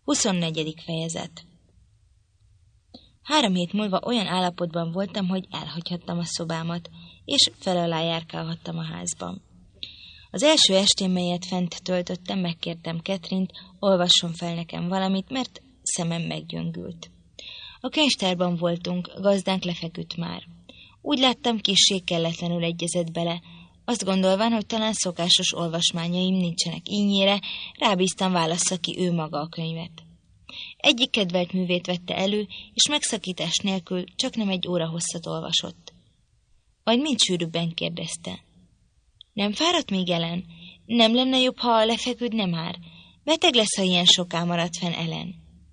24. fejezet. 3 hét múlva olyan állapotban voltam, hogy elhagyhattam a szobámat, és fel alá járkálhattam a házban. Az első estén, melyet fent töltöttem, megkértem Catherine-t, olvasson fel nekem valamit, mert szemem meggyöngült. A könyvtárban voltunk, gazdánk lefeküdt már. Úgy láttam, kissé kelletlenül egyezett bele, azt gondolván, hogy talán szokásos olvasmányaim nincsenek ínyére, rábíztam, válassza ki ő maga a könyvet. Egyik kedvelt művét vette elő, és megszakítás nélkül csak nem 1 óra hosszat olvasott. Majd mind sűrűbben kérdezte. Nem fáradt még Ellen? Nem lenne jobb, ha lefeküdne már? Beteg lesz, ha ilyen soká marad fenn Ellen.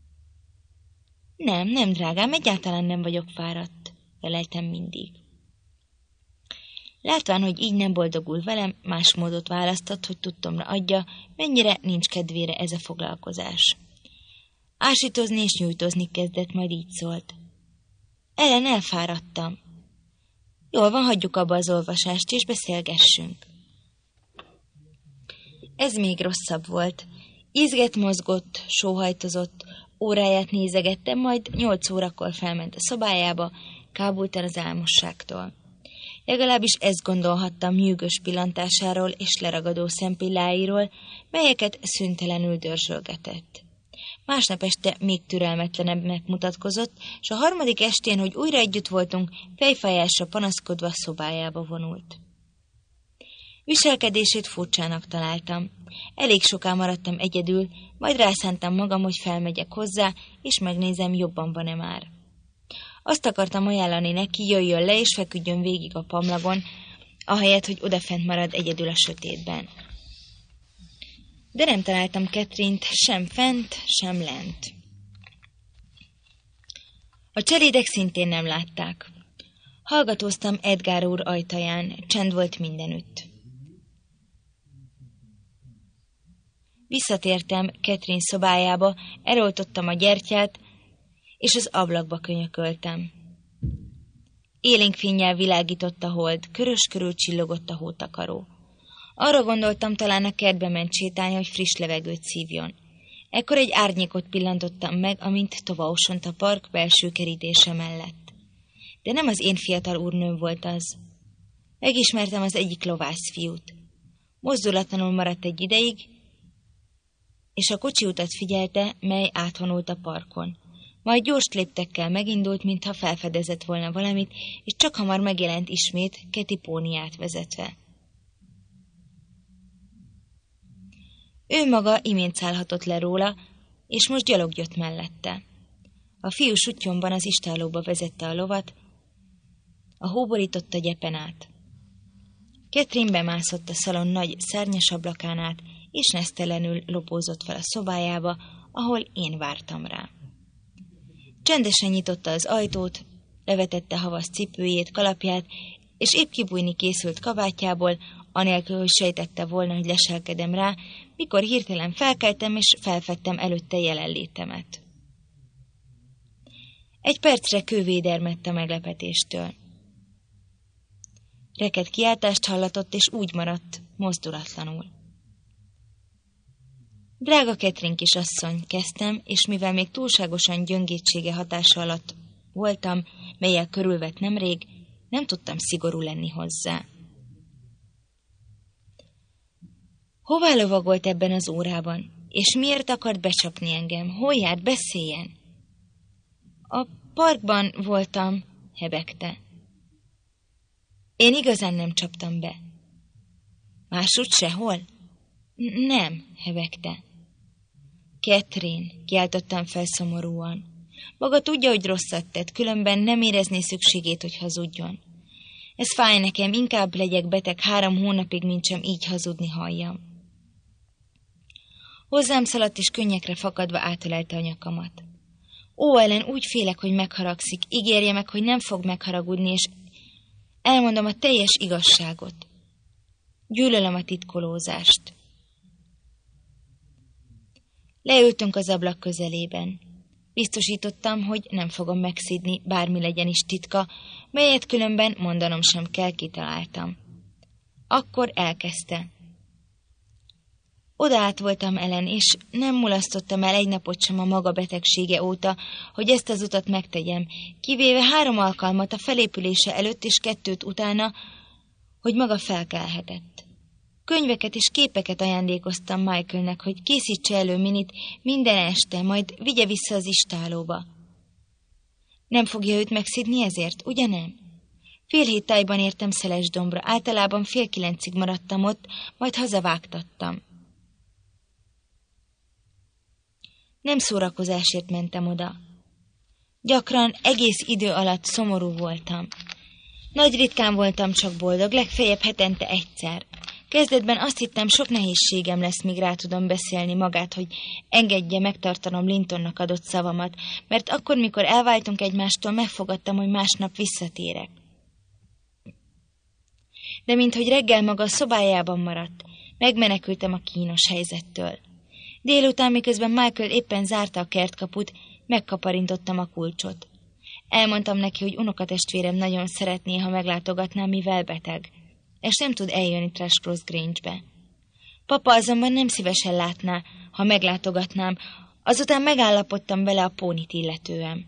Nem, drágám, egyáltalán nem vagyok fáradt, feleltem mindig. Látván, hogy így nem boldogul velem, más módot választott, hogy tudtomra adja, mennyire nincs kedvére ez a foglalkozás. Ásítozni és nyújtozni kezdett, majd így szólt. Ellen, elfáradtam. Jól van, hagyjuk abba az olvasást, és beszélgessünk. Ez még rosszabb volt. Izget mozgott, sóhajtozott, óráját nézegettem, majd 8 órakor felment a szobájába, kábultan az álmosságtól. Legalábbis ezt gondolhattam nyűgös pillantásáról és leragadó szempilláiról, melyeket szüntelenül dörzsölgetett. Másnap este még türelmetlenebbnek mutatkozott, s a 3. estén, hogy újra együtt voltunk, fejfájásra panaszkodva szobájába vonult. Viselkedését furcsának találtam. Elég soká maradtam egyedül, majd rászántam magam, hogy felmegyek hozzá, és megnézem, jobban van-e már. Azt akartam ajánlani neki, jöjjön le, és feküdjön végig a pamlagon, ahelyett, hogy odafent marad egyedül a sötétben. De nem találtam Catherine-t sem fent, sem lent. A cselédek szintén nem látták. Hallgatóztam Edgar úr ajtaján, csend volt mindenütt. Visszatértem Catherine szobájába, eloltottam a gyertyát, és az ablakba könyököltem. Élénk fénnyel világított a hold, körös körül csillogott a hótakaró. Arra gondoltam, talán a kertbe ment sétálni, hogy friss levegőt szívjon. Ekkor egy árnyékot pillantottam meg, amint tovaosont a park belső kerítése mellett. De nem az én fiatal úrnőm volt az. Megismertem az egyik lovászfiút. Mozdulatlanul maradt egy ideig, és a kocsiutat figyelte, mely átvonult a parkon. Majd gyors léptekkel megindult, mintha felfedezett volna valamit, és csak hamar megjelent ismét, Keti póniát vezetve. Ő maga imént szállhatott le róla, és most gyalog jött mellette. A fiú suttyomban az istállóba vezette a lovat, a hóborította gyepen át. Catherine bemászott a szalon nagy szárnyas ablakán át, és nesztelenül lopózott fel a szobájába, ahol én vártam rá. Csendesen nyitotta az ajtót, levetette havas cipőjét, kalapját, és épp kibújni készült kabátjából, anélkül, hogy sejtette volna, hogy leselkedem rá, mikor hirtelen felkeltem, és felfedtem előtte jelenlétemet. Egy percre kővédermett a meglepetéstől. Reked kiáltást hallatott, és úgy maradt, mozdulatlanul. Drága Catherine kisasszony, kezdtem, és mivel még túlságosan gyöngétsége hatása alatt voltam, melyel körülvett nemrég, nem tudtam szigorú lenni hozzá. Hová lovagolt ebben az órában? És miért akart becsapni engem? Hol járt? Beszéljen! A parkban voltam, hebegte. Én igazán nem csaptam be. Másút sehol? Nem, hebegte. Catherine, kiáltottam fel szomorúan. Maga tudja, hogy rosszat tett, különben nem érezné szükségét, hogy hazudjon. Ez fáj nekem, inkább legyek beteg 3 hónapig, mint sem így hazudni halljam. Hozzám szaladt, és könnyekre fakadva átölelte a nyakamat. Ó, Ellen, úgy félek, hogy megharagszik, ígérje meg, hogy nem fog megharagudni, és elmondom a teljes igazságot. Gyűlölöm a titkolózást. Leültünk az ablak közelében. Biztosítottam, hogy nem fogom megszídni, bármi legyen is titka, melyet különben mondanom sem kell, kitaláltam. Akkor elkezdte. Oda át voltam Ellen, és nem mulasztottam el egy napot sem a maga betegsége óta, hogy ezt az utat megtegyem, kivéve 3 alkalmat a felépülése előtt és 2 utána, hogy maga felkelhetett. Könyveket és képeket ajándékoztam Michaelnek, hogy készítse elő Minit minden este, majd vigye vissza az istálóba. Nem fogja őt megszidni ezért, ugye nem? 7:30 tájban értem Szelesdombra, általában 8:30 maradtam ott, majd hazavágtattam. Nem szórakozásért mentem oda. Gyakran egész idő alatt szomorú voltam. Nagy ritkán voltam csak boldog, legfeljebb hetente egyszer. Kezdetben azt hittem, sok nehézségem lesz, míg rá tudom beszélni magát, hogy engedje megtartanom Lintonnak adott szavamat, mert akkor, mikor elváltunk egymástól, megfogadtam, hogy másnap visszatérek. De minthogy reggel maga a szobájában maradt, megmenekültem a kínos helyzettől. Délután, miközben Michael éppen zárta a kertkaput, megkaparintottam a kulcsot. Elmondtam neki, hogy unokatestvérem nagyon szeretné, ha meglátogatnám, mivel beteg, és nem tud eljönni Thrushcross Grange-be. Papa azonban nem szívesen látná, ha meglátogatnám, azután megállapodtam vele a pónit illetően.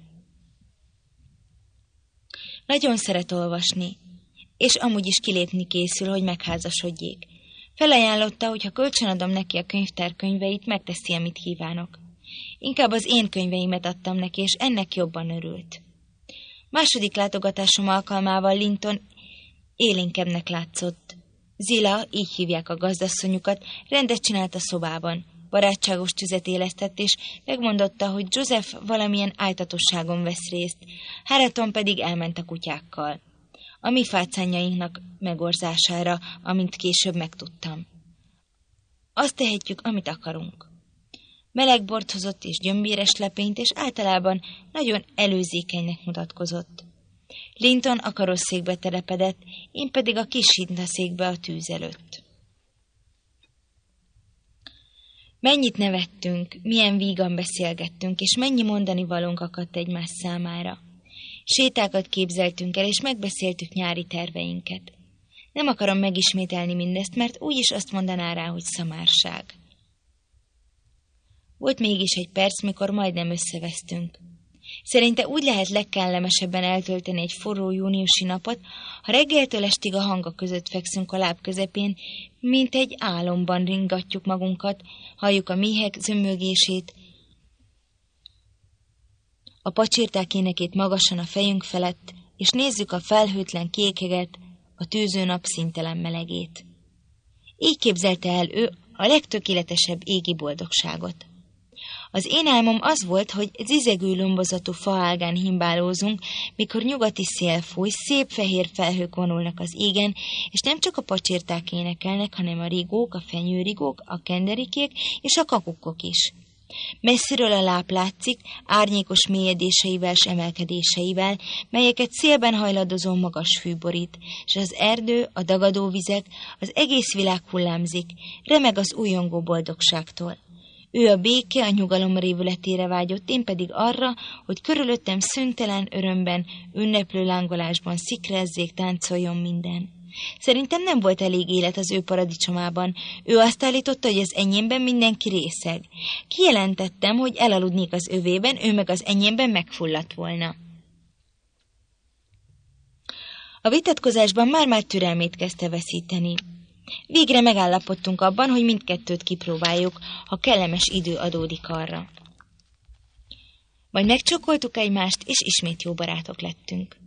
Nagyon szeret olvasni, és amúgy is kilépni készül, hogy megházasodjék. Felajánlotta, hogy ha kölcsönadom neki a könyvtár könyveit, megteszi, amit kívánok. Inkább az én könyveimet adtam neki, és ennek jobban örült. Második látogatásom alkalmával Linton élénkebbnek látszott. Zilla, így hívják a gazdasszonyukat, rendet csinált a szobában. Barátságos tüzet élesztett, és megmondotta, hogy Joseph valamilyen áltatosságon vesz részt, Harriton pedig elment a kutyákkal. A mi fácányainknak megorzására, amint később megtudtam. Azt tehetjük, amit akarunk. Meleg bort hozott és gyömbéres lepényt, és általában nagyon előzékenynek mutatkozott. Linton a karosszékbe telepedett, én pedig a kis hintaszékbe a tűz előtt. Mennyit nevettünk, milyen vígan beszélgettünk, és mennyi mondani valónk akadt egymás számára. Sétákat képzeltünk el, és megbeszéltük nyári terveinket. Nem akarom megismételni mindezt, mert úgyis azt mondaná rá, hogy szamárság. Volt mégis egy perc, mikor majdnem összevesztünk. Szerinte úgy lehet legkellemesebben eltölteni egy forró júniusi napot, ha reggeltől estig a hangak között fekszünk a láb közepén, mint egy álomban ringatjuk magunkat, halljuk a méhek zömögését, a pacsirták énekét magasan a fejünk felett, és nézzük a felhőtlen kékeget, a tűző nap színtelen melegét. Így képzelte el ő a legtökéletesebb égi boldogságot. Az én álmom az volt, hogy zizegő lombozatú faágán himbálózunk, mikor nyugati szél fúj, szép fehér felhők vonulnak az égen, és nem csak a pacsirták énekelnek, hanem a rigók, a fenyőrigók, a kenderikék és a kakukkok is. Messziről a láp látszik, árnyékos mélyedéseivel s emelkedéseivel, melyeket szélben hajladozó magas fű borít, és az erdő, a dagadó vizek, az egész világ hullámzik, remeg az újongó boldogságtól. Ő a béke, a nyugalom révületére vágyott, én pedig arra, hogy körülöttem szüntelen örömben, ünneplő lángolásban szikrezzék, táncoljon minden. Szerintem nem volt elég élet az ő paradicsomában. Ő azt állította, hogy az enyémben mindenki részeg. Kijelentettem, hogy elaludnék az övében, ő meg az enyémben megfulladt volna. A vitatkozásban már türelmét kezdte veszíteni. Végre megállapodtunk abban, hogy mindkettőt kipróbáljuk, ha kellemes idő adódik arra. Majd megcsókoltuk egymást, és ismét jó barátok lettünk.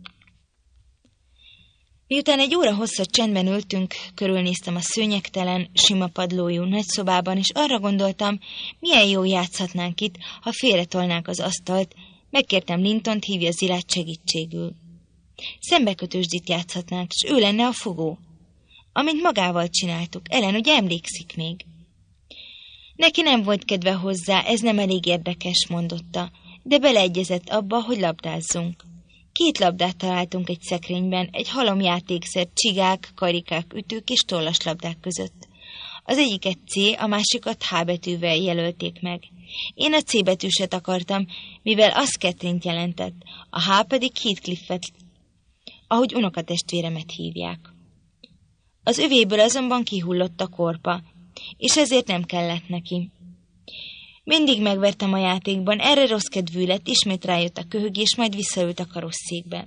Miután egy óra hosszat csendben ültünk, körülnéztem a szőnyegtelen, sima padlójú nagyszobában, és arra gondoltam, milyen jó játszhatnánk itt, ha félretolnánk az asztalt, megkértem Lintont, hívja Zillát segítségül. Szembekötősdit játszhatnánk, és ő lenne a fogó. Amint magával csináltuk, Ellen ugye emlékszik még. Neki nem volt kedve hozzá, ez nem elég érdekes, mondotta, de beleegyezett abba, hogy labdázzunk. 2 labdát találtunk egy szekrényben, egy halomjátékszer, csigák, karikák, ütők és tollaslabdák között. Az egyiket C, a másikat H betűvel jelölték meg. Én a C betűset akartam, mivel az Catherine-t jelentett, a H pedig Heathcliffet, ahogy unokatestvéremet hívják. Az övéből azonban kihullott a korpa, és ezért nem kellett neki. Mindig megvertem a játékban, erre rossz kedvű lett, ismét rájött a köhögés, majd visszaült a karosszékbe.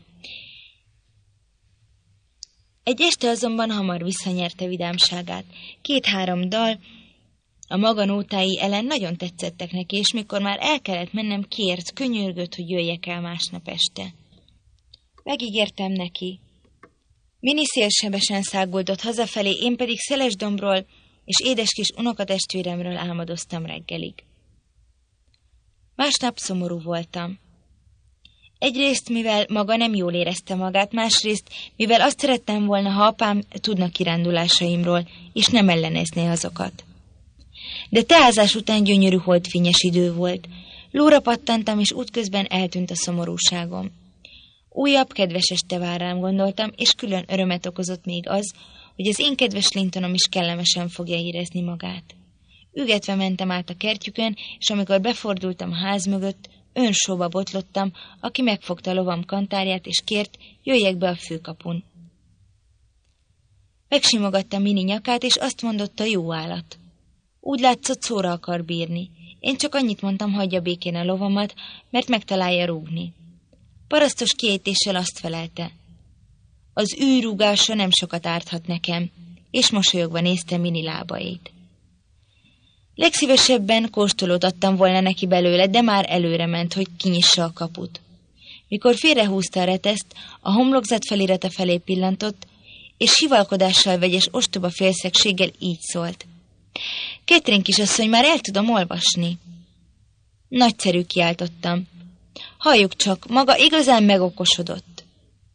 Egy este azonban hamar visszanyerte vidámságát. 2-3 dal a maga nótái ellen nagyon tetszettek neki, és mikor már el kellett mennem, kért, könyörgött, hogy jöjjek el másnap este. Megígértem neki. Mini szélsebesen száguldott hazafelé, én pedig Szelesdombról és édeskis unokatestvéremről álmodoztam reggelig. Másnap szomorú voltam. Egyrészt, mivel maga nem jól érezte magát, másrészt, mivel azt szerettem volna, ha apám tudna kirándulásaimról, és nem ellenezné azokat. De teázás után gyönyörű holdfényes idő volt. Lóra pattantam, és útközben eltűnt a szomorúságom. Újabb, kedves este vár rám, gondoltam, és külön örömet okozott még az, hogy az én kedves Lintonom is kellemesen fogja érezni magát. Ügetve mentem át a kertjükön, és amikor befordultam a ház mögött, önsóba botlottam, aki megfogta a lovam kantárját, és kért, jöjjek be a főkapun. Megsimogatta Mini nyakát, és azt mondotta, jó állat. Úgy látszott, szóra akar bírni. Én csak annyit mondtam, hagyja békén a lovamat, mert megtalálja rúgni. Parasztos kiejtéssel azt felelte. Az ő rúgása nem sokat árthat nekem, és mosolyogva nézte Mini lábait. Legszívesebben kóstolót adtam volna neki belőle, de már előre ment, hogy kinyissa a kaput. Mikor félrehúzta a reteszt, a homlokzat felirata felé pillantott, és hivalkodással vegyes ostoba félszegséggel így szólt. Catherine kisasszony, már el tudom olvasni. Nagyszerű, kiáltottam. Halljuk csak, maga igazán megokosodott.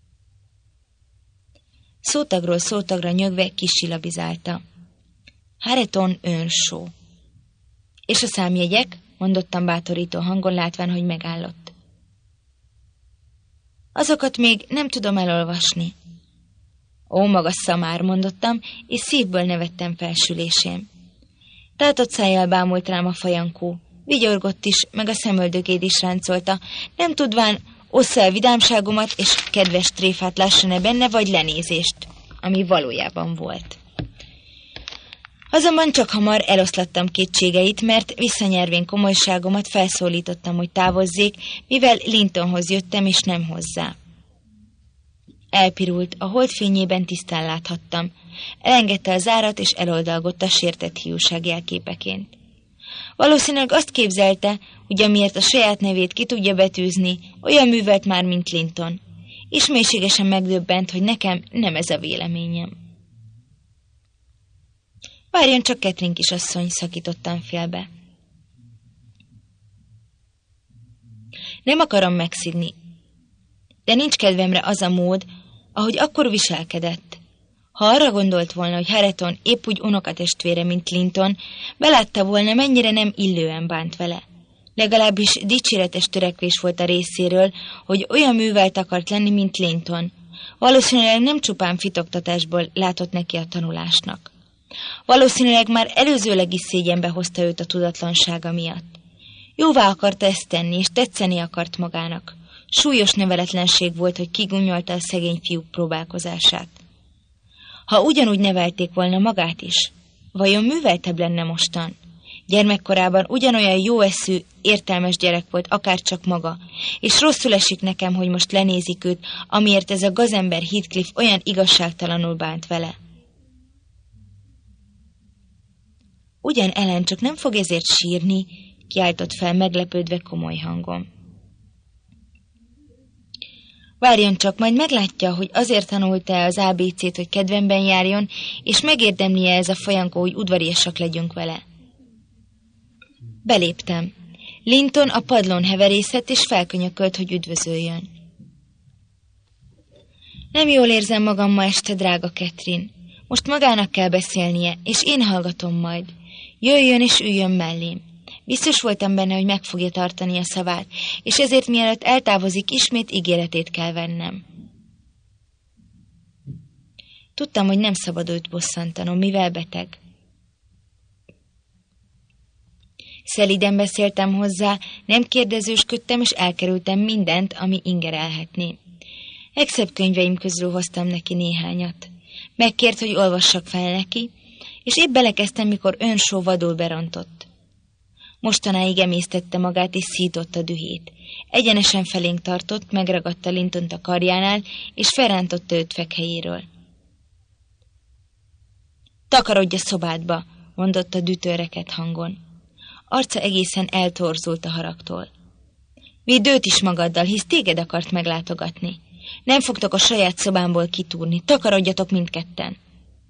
Szótagról szótagra nyögve kisilabizálta. Hareton Earnshaw. És a számjegyek? Mondottam bátorító hangon, látván, hogy megállott. Azokat még nem tudom elolvasni. Ó, maga szamár, mondottam, és szívből nevettem felsülésén. Tátott szájjal bámult rám a fajankó. Vigyorgott is, meg a szemöldögét is ráncolta, nem tudván ossza el vidámságomat, és kedves tréfát lásson-e benne, vagy lenézést, ami valójában volt. Azonban csak hamar eloszlattam kétségeit, mert visszanyervén komolyságomat felszólítottam, hogy távozzék, mivel Lintonhoz jöttem, és nem hozzá. Elpirult, a holdfényében tisztán láthattam. Elengedte a zárat, és eloldalgott a sértett hiúság jelképeként. Valószínűleg azt képzelte, hogy amiért a saját nevét ki tudja betűzni, olyan művelt már, mint Linton, és mélységesen megdöbbent, hogy nekem nem ez a véleményem. Várjon csak, Catherine kisasszony, szakítottam félbe. Nem akarom megszidni, de nincs kedvemre az a mód, ahogy akkor viselkedett. Ha arra gondolt volna, hogy Hareton épp úgy unokatestvére, mint Linton, belátta volna, mennyire nem illően bánt vele. Legalábbis dicséretes törekvés volt a részéről, hogy olyan művelt akart lenni, mint Linton. Valószínűleg nem csupán fitoktatásból látott neki a tanulásnak. Valószínűleg már előzőleg is szégyenbe hozta őt a tudatlansága miatt. Jóvá akarta ezt tenni, és tetszeni akart magának. Súlyos neveletlenség volt, hogy kigunyolta a szegény fiúk próbálkozását. Ha ugyanúgy nevelték volna magát is, vajon műveltebb lenne mostan? Gyermekkorában ugyanolyan jó eszű, értelmes gyerek volt, akárcsak maga, és rosszul esik nekem, hogy most lenézik őt, amiért ez a gazember Heathcliff olyan igazságtalanul bánt vele. Ugyan Ellen, csak nem fog ezért sírni, kiáltott fel meglepődve komoly hangon. Várjon csak, majd meglátja, hogy azért tanulta az ABC-t, hogy kedvemben járjon, és megérdemli ez a fajankó, hogy udvariasak legyünk vele. Beléptem. Linton a padlón heverészett, és felkönyökölt, hogy üdvözöljön. Nem jól érzem magam ma este, drága Catherine. Most magának kell beszélnie, és én hallgatom majd. Jöjjön és üljön mellém. Biztos voltam benne, hogy meg fogja tartani a szavát, és ezért mielőtt eltávozik, ismét ígéretét kell vennem. Tudtam, hogy nem szabad őt bosszantanom, mivel beteg. Szeliden beszéltem hozzá, nem kérdezősködtem, és elkerültem mindent, ami ingerelhetné. Legszebb könyveim közül hoztam neki néhányat. Megkért, hogy olvassak fel neki, és épp belekezdtem, mikor Earnshaw vadul berontott. Mostanáig emésztette magát, és szította dühét. Egyenesen felénk tartott, megragadta Lintont a karjánál, és felrántotta őt fekhelyéről. Takarodj a szobádba, mondotta dühtőreket hangon. Arca egészen eltorzult a haragtól. Vidd őt is magaddal, hisz téged akart meglátogatni. Nem fogtok a saját szobámból kitúrni, takarodjatok mindketten.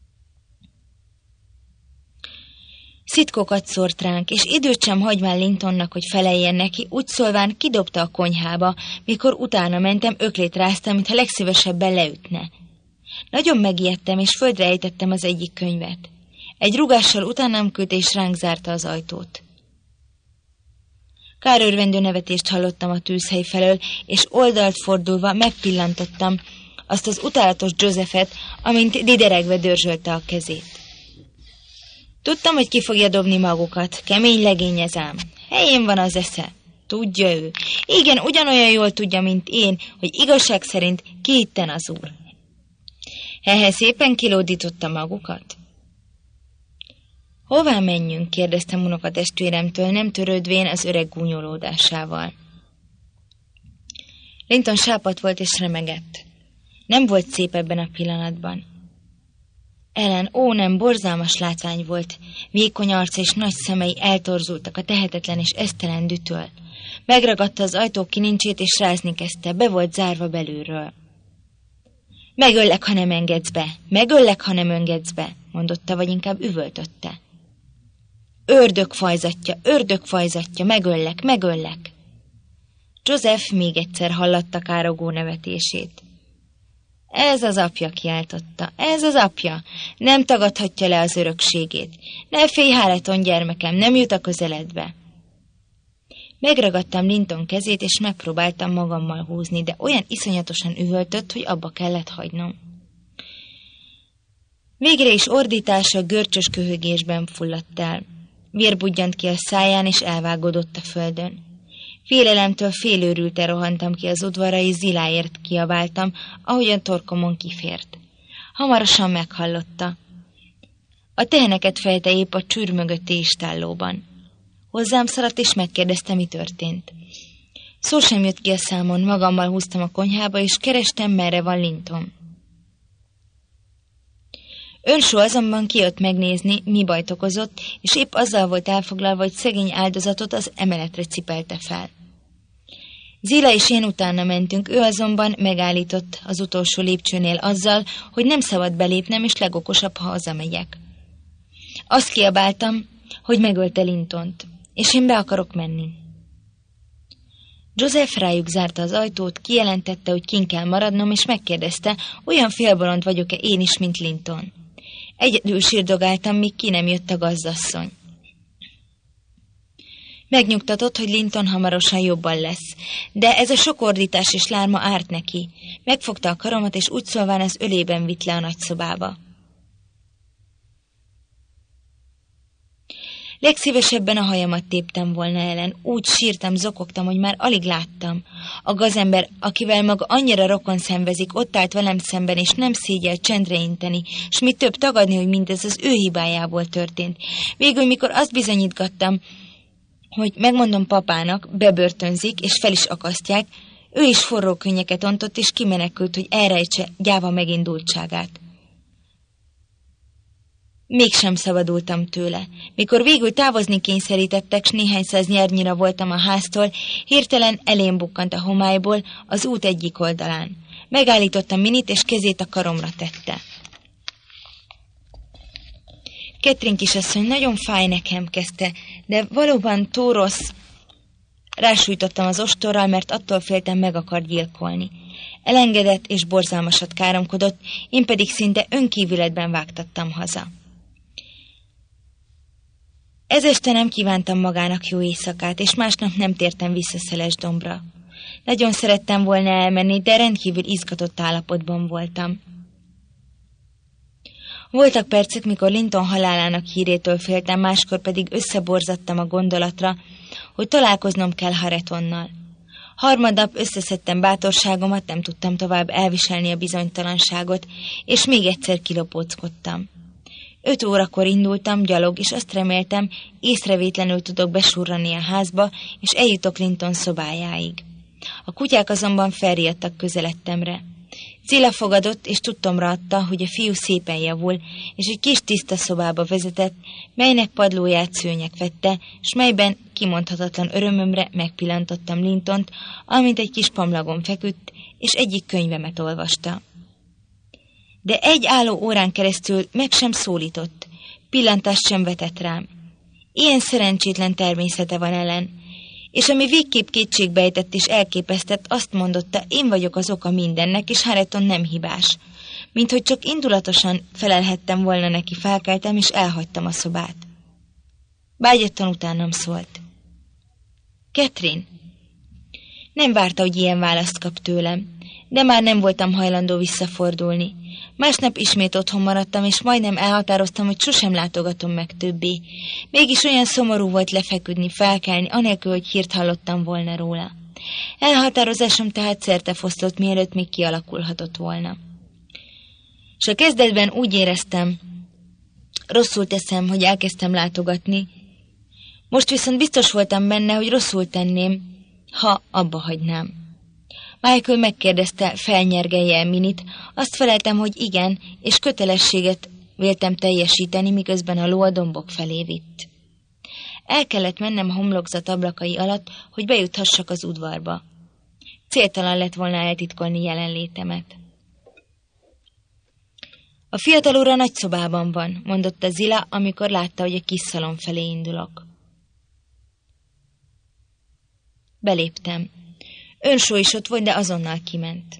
Szitkókat szórt ránk, és időt sem hagyván Lintonnak, hogy feleljen neki, úgy szólván kidobta a konyhába, mikor utána mentem, öklét ráztam, mintha legszívesebben leütne. Nagyon megijedtem, és földre ejtettem az egyik könyvet. Egy rúgással utánam küldte, és ránk zárta az ajtót. Kárőrvendő nevetést hallottam a tűzhely felől, és oldalt fordulva megpillantottam azt az utálatos Josephet, amint dideregve dörzsölte a kezét. Tudtam, hogy ki fogja dobni magukat. Kemény legény ez ám. Helyén van az esze. Tudja ő. Igen, ugyanolyan jól tudja, mint én, hogy igazság szerint ki itten az úr. Hehe, szépen kilódította magukat. Hová menjünk? Kérdeztem unokatestvéremtől, nem törődvén az öreg gúnyolódásával. Linton sápadt volt és remegett. Nem volt szép ebben a pillanatban. Ellen, ó nem, borzalmas látvány volt. Vékony arca és nagy szemei eltorzultak a tehetetlen és esztelen dühtől. Megragadta az ajtó kinincsét és rázni kezdte, be volt zárva belülről. Megöllek, ha nem engedsz be, megöllek, ha nem engedsz be, mondotta, vagy inkább üvöltötte. Ördög fajzatja, megöllek, megöllek. Joseph még egyszer hallatta károgó nevetését. Ez az apja, kiáltotta, ez az apja, nem tagadhatja le az örökségét. Ne félj, Háleton gyermekem, nem jut a közeledbe. Megragadtam Linton kezét, és megpróbáltam magammal húzni, de olyan iszonyatosan üvöltött, hogy abba kellett hagynom. Végre is ordítása görcsös köhögésben fulladt el. Vér budjant ki a száján, és elvágódott a földön. Félelemtől félőrülten rohantam ki az udvarra, és Ziláért kiabáltam, ahogyan torkomon kifért. Hamarosan meghallotta. A teheneket fejte épp a csűr mögötti istállóban. Hozzám szaladt, és megkérdezte, mi történt. Szó sem jött ki a számon, magammal húztam a konyhába, és kerestem, merre van Linton. Earnshaw azonban kijött megnézni, mi bajt okozott, és épp azzal volt elfoglalva, hogy szegény áldozatot az emeletre cipelte fel. Zila és én utána mentünk, ő azonban megállított az utolsó lépcsőnél azzal, hogy nem szabad belépnem, és legokosabb, ha hazamegyek. Azt kiabáltam, hogy megölte Lintont, és én be akarok menni. Joseph rájuk zárta az ajtót, kijelentette, hogy kint kell maradnom, és megkérdezte, olyan félbolond vagyok-e én is, mint Linton. Egyedül sírdogáltam, míg ki nem jött a gazdasszony. Megnyugtatott, hogy Linton hamarosan jobban lesz, de ez a sok ordítás és lárma árt neki. Megfogta a karomat, és úgy szólván az ölében vitt le a nagyszobába. Legszívesebben a hajamat téptem volna ellen, úgy sírtam, zokogtam, hogy már alig láttam. A gazember, akivel maga annyira rokon szenvezik, ott állt velem szemben, és nem szégyelt csendre inteni, s mi több tagadni, hogy mindez az ő hibájából történt. Végül, mikor azt bizonyítgattam, hogy megmondom papának, bebörtönzik, és fel is akasztják, ő is forró könnyeket ontott, és kimenekült, hogy elrejtse gyáva megindultságát. Mégsem szabadultam tőle. Mikor végül távozni kényszerítettek, s néhány száz nyernyira voltam a háztól, hirtelen elém bukkant a homályból az út egyik oldalán. Megállítottam Minit, és kezét a karomra tette. Catherine kisasszony, nagyon fáj nekem, kezdte, de valóban túl rossz. Rásújtottam az ostorral, mert attól féltem, meg akar gyilkolni. Elengedett és borzalmasat káromkodott, én pedig szinte önkívületben vágtattam haza. Ez este nem kívántam magának jó éjszakát, és másnap nem tértem vissza Szelesdombra. Nagyon szerettem volna elmenni, de rendkívül izgatott állapotban voltam. Voltak percek, mikor Linton halálának hírétől féltem, máskor pedig összeborzadtam a gondolatra, hogy találkoznom kell Haretonnal. Harmadnap összeszedtem bátorságomat, nem tudtam tovább elviselni a bizonytalanságot, és még egyszer kilopóckodtam. 5 órakor indultam gyalog, és azt reméltem, észrevétlenül tudok besurrani a házba, és eljutok Linton szobájáig. A kutyák azonban felriadtak közeledtemre. Zilla fogadott, és tudtomra adta, hogy a fiú szépen javul, és egy kis tiszta szobába vezetett, melynek padlóját szőnyeg vette, s melyben kimondhatatlan örömömre megpillantottam Lintont, amint egy kis pamlagon feküdt, és egyik könyvemet olvasta. De egy álló órán keresztül meg sem szólított, pillantást sem vetett rám. Ilyen szerencsétlen természete van Ellen, és ami végképp kétségbejtett és elképesztett, azt mondotta, én vagyok az oka mindennek, és Harrington nem hibás. Minthogy csak indulatosan felelhettem volna neki, felkeltem, és elhagytam a szobát. Bágyattan utánam szólt. Catherine! Nem várta, hogy ilyen választ kap tőlem, de már nem voltam hajlandó visszafordulni. Másnap ismét otthon maradtam, és majdnem elhatároztam, hogy sosem látogatom meg többé. Mégis olyan szomorú volt lefeküdni, felkelni, anélkül, hogy hírt hallottam volna róla. Elhatározásom tehát szertefoszlott, mielőtt még kialakulhatott volna. És a kezdetben úgy éreztem, rosszul teszem, hogy elkezdtem látogatni. Most viszont biztos voltam benne, hogy rosszul tenném, ha abba hagynám. Michael megkérdezte, felnyergelje Minit, azt feleltem, hogy igen, és kötelességet véltem teljesíteni, miközben a ló a dombok felé vitt. El kellett mennem a homlokzat ablakai alatt, hogy bejuthassak az udvarba. Céltalan lett volna eltitkolni jelenlétemet. A fiatal úr a nagyszobában van, mondotta Zilla, amikor látta, hogy a kis szalon felé indulok. Beléptem. Önsó is ott volt, de azonnal kiment.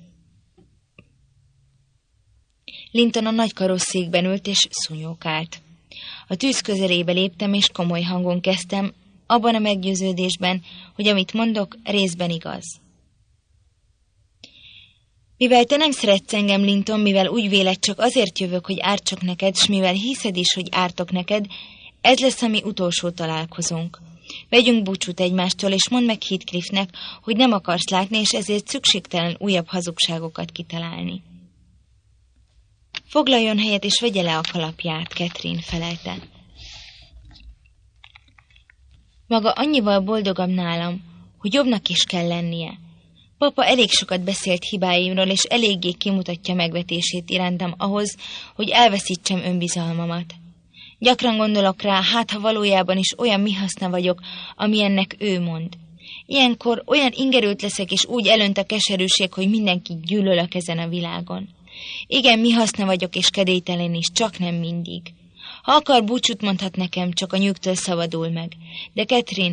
Linton a nagy karosszékben ült és szúnyókált. A tűz közelébe léptem, és komoly hangon kezdtem, abban a meggyőződésben, hogy amit mondok, részben igaz. Mivel te nem szeretsz engem, Linton, mivel úgy véled, csak azért jövök, hogy ártsak neked, s mivel hiszed is, hogy ártok neked, ez lesz a mi utolsó találkozónk. Vegyünk búcsút egymástól, és mondd meg Heathcliffnek, hogy nem akarsz látni, és ezért szükségtelen újabb hazugságokat kitalálni. Foglaljon helyet, és vegye le a kalapját, Catherine, felelte. Maga annyival boldogabb nálam, hogy jobbnak is kell lennie. Papa elég sokat beszélt hibáimról, és eléggé kimutatja megvetését irántam ahhoz, hogy elveszítsem önbizalmamat. Gyakran gondolok rá, hát ha valójában is olyan mi haszna vagyok, amilyennek ő mond. Ilyenkor olyan ingerült leszek, és úgy elönt a keserűség, hogy mindenkit gyűlölök ezen a világon. Igen, mi haszna vagyok, és kedélytelen is, csak nem mindig. Ha akar, búcsút mondhat nekem, csak a nyugtól szabadul meg. De Catherine,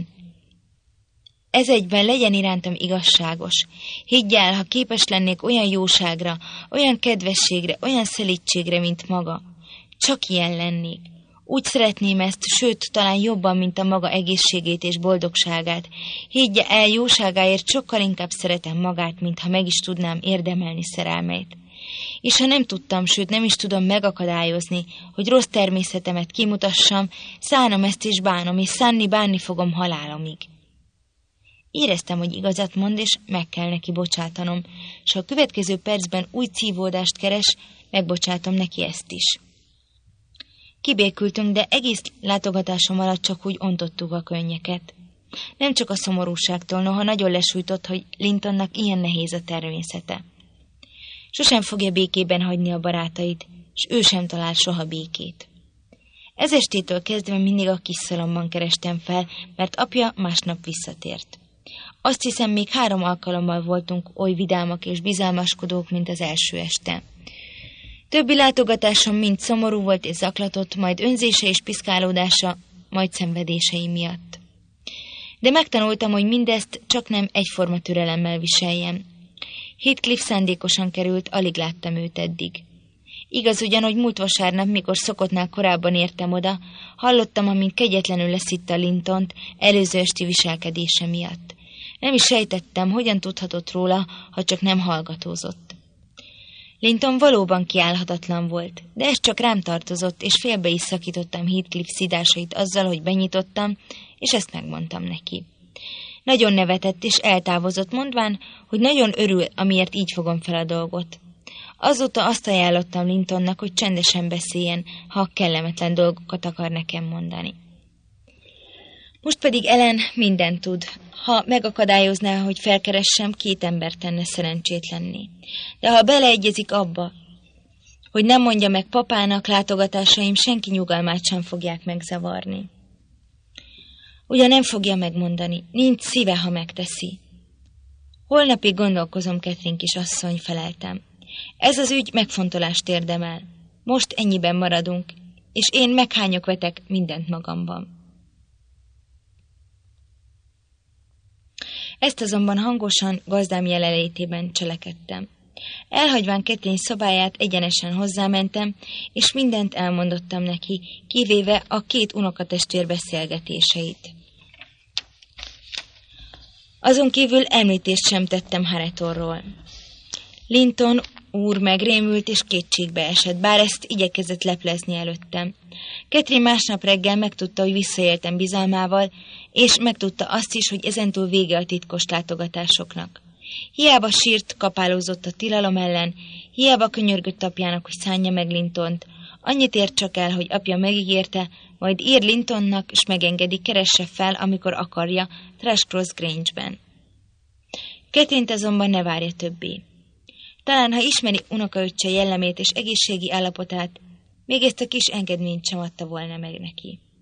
ez egyben legyen irántam igazságos. Higgy el, ha képes lennék olyan jóságra, olyan kedvességre, olyan szelídségre, mint maga. Csak ilyen lennék. Úgy szeretném ezt, sőt, talán jobban, mint a maga egészségét és boldogságát. Higgye el, jóságáért sokkal inkább szeretem magát, mintha meg is tudnám érdemelni szerelmeit. És ha nem tudtam, sőt nem is tudom megakadályozni, hogy rossz természetemet kimutassam, szánom ezt és bánom, és bánni fogom halálomig. Éreztem, hogy igazat mond, és meg kell neki bocsátanom, s ha a következő percben új szívódást keres, megbocsátom neki ezt is. Kibékültünk, de egész látogatásom alatt csak úgy ontottuk a könnyeket. Nem csak a szomorúságtól, noha nagyon lesújtott, hogy Lintonnak ilyen nehéz a természete. Sosem fogja békében hagyni a barátait, s ő sem talál soha békét. Ez estétől kezdve mindig a kis szalomban kerestem fel, mert apja másnap visszatért. Azt hiszem, még 3 alkalommal voltunk oly vidámak és bizalmaskodók, mint az első este. Többi látogatásom mind szomorú volt és zaklatott, majd önzése és piszkálódása, majd szenvedései miatt. De megtanultam, hogy mindezt csak nem egyforma türelemmel viseljem. Heathcliff szándékosan került, alig láttam őt eddig. Igaz ugyan, hogy múlt vasárnap, mikor szokottnál korábban értem oda, hallottam, amint kegyetlenül leszitta Lintont előző esti viselkedése miatt. Nem is sejtettem, hogyan tudhatott róla, ha csak nem hallgatózott. Linton valóban kiállhatatlan volt, de ez csak rám tartozott, és félbe is szakítottam Heathcliff szidásait azzal, hogy benyitottam, és ezt megmondtam neki. Nagyon nevetett, és eltávozott, mondván, hogy nagyon örül, amiért így fogom fel a dolgot. Azóta azt ajánlottam Lintonnak, hogy csendesen beszéljen, ha kellemetlen dolgokat akar nekem mondani. Most pedig Ellen mindent tud. Ha megakadályozná, hogy felkeressem, 2 ember tenne szerencsétlenné. De ha beleegyezik abba, hogy nem mondja meg papának, látogatásaim senki nyugalmát sem fogják megzavarni. Ugyan nem fogja megmondani, nincs szíve, ha megteszi. Holnapig gondolkozom, Catherine kisasszony, feleltem. Ez az ügy megfontolást érdemel. Most ennyiben maradunk, és én meghányok vetek mindent magamban. Ezt azonban hangosan, gazdám jelenlétében cselekedtem. Elhagyván Catherine szobáját egyenesen hozzámentem, és mindent elmondottam neki, kivéve a 2 unokatestvér beszélgetéseit. Azon kívül említést sem tettem Haretonról. Linton úr megrémült és kétségbe esett, bár ezt igyekezett leplezni előttem. Catherine másnap reggel megtudta, hogy visszaéltem bizalmával, és megtudta azt is, hogy ezentúl vége a titkos látogatásoknak. Hiába sírt, kapálózott a tilalom ellen, hiába könyörgött apjának, hogy szánja meg Lintont. Annyit ért csak el, hogy apja megígérte, majd ír Lintonnak, és megengedi, keresse fel, amikor akarja, Thrushcross Grange-ben. Catherine-t azonban ne várja többé. Talán, ha ismeri unokaöccse jellemét és egészségi állapotát, még ezt a kis engedményt sem adta volna meg neki.